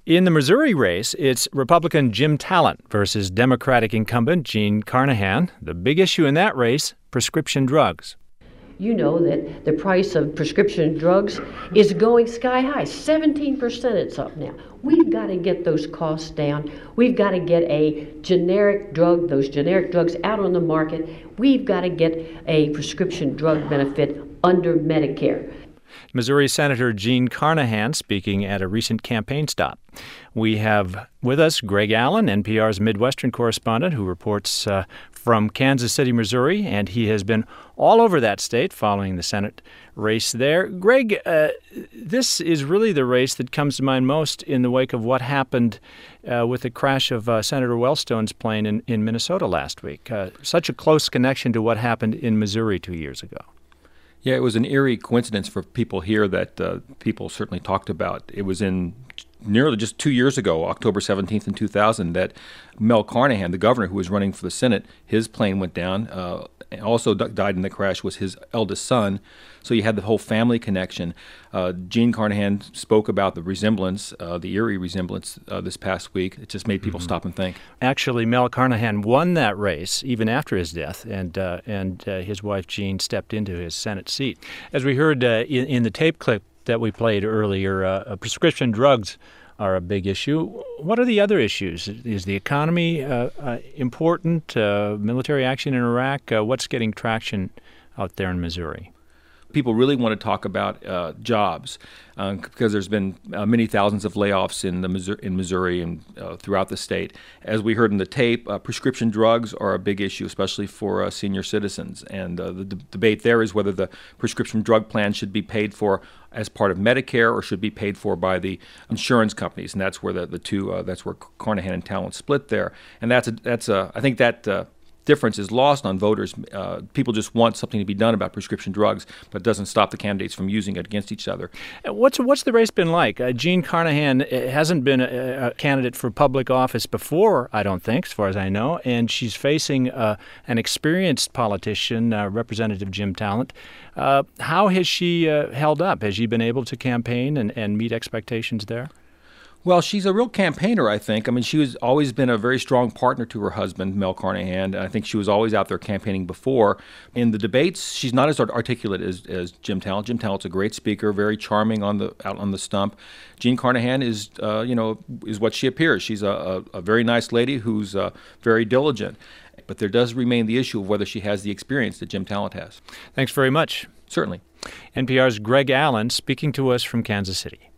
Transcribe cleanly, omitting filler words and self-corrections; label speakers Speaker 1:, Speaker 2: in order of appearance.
Speaker 1: In the Missouri race, it's Republican Jim Talent versus Democratic incumbent Jean Carnahan. The big issue in that race, prescription drugs.
Speaker 2: You know that the price of prescription drugs is going sky high. 17% it's up now. We've got to get those costs down. We've got to get a generic drug, those generic drugs out on the market. We've got to get a prescription drug benefit under Medicare.
Speaker 1: Missouri Senator Jean Carnahan speaking at a recent campaign stop. We have with us Greg Allen, NPR's Midwestern correspondent who reports from Kansas City, Missouri, and he has been all over that state following the Senate race there. Greg, this is really the race that comes to mind most in the wake of what happened with the crash of Senator Wellstone's plane in Minnesota last week. Such a close connection to what happened in Missouri 2 years ago.
Speaker 3: Yeah, it was an eerie coincidence for people here that people certainly talked about. It was in nearly just 2 years ago, October 17th in 2000, that Mel Carnahan, the governor who was running for the Senate, his plane went down. Also died in the crash was his eldest son. So you had the whole family connection. Jean Carnahan spoke about the resemblance, the eerie resemblance this past week. It just made people stop and think.
Speaker 1: Actually, Mel Carnahan won that race even after his death, and his wife Jean stepped into his Senate seat. As we heard in the tape clip that we played earlier, prescription drugs are a big issue. What are the other issues? Is the economy important? Military action in Iraq? What's getting traction out there in Missouri?
Speaker 3: People really want to talk about jobs because there's been many thousands of layoffs in Missouri and throughout the state. As we heard in the tape, prescription drugs are a big issue, especially for senior citizens. And the debate there is whether the prescription drug plan should be paid for as part of Medicare or should be paid for by the insurance companies. And that's where that's where Carnahan and Talent split there. And I think that difference is lost on voters. People just want something to be done about prescription drugs, but it doesn't stop the candidates from using it against each other.
Speaker 1: What's the race been like? Jean Carnahan hasn't been a candidate for public office before, I don't think, as far as I know, and she's facing an experienced politician, Representative Jim Talent. How has she held up? Has she been able to campaign and meet expectations there?
Speaker 3: Well, she's a real campaigner, I think. I mean, she has always been a very strong partner to her husband, Mel Carnahan. I think she was always out there campaigning before. In the debates, she's not as articulate as Jim Talent. Jim Talent's a great speaker, very charming out on the stump. Jean Carnahan is what she appears. She's a very nice lady who's very diligent. But there does remain the issue of whether she has the experience that Jim Talent has.
Speaker 1: Thanks very much.
Speaker 3: Certainly.
Speaker 1: NPR's Greg Allen speaking to us from Kansas City.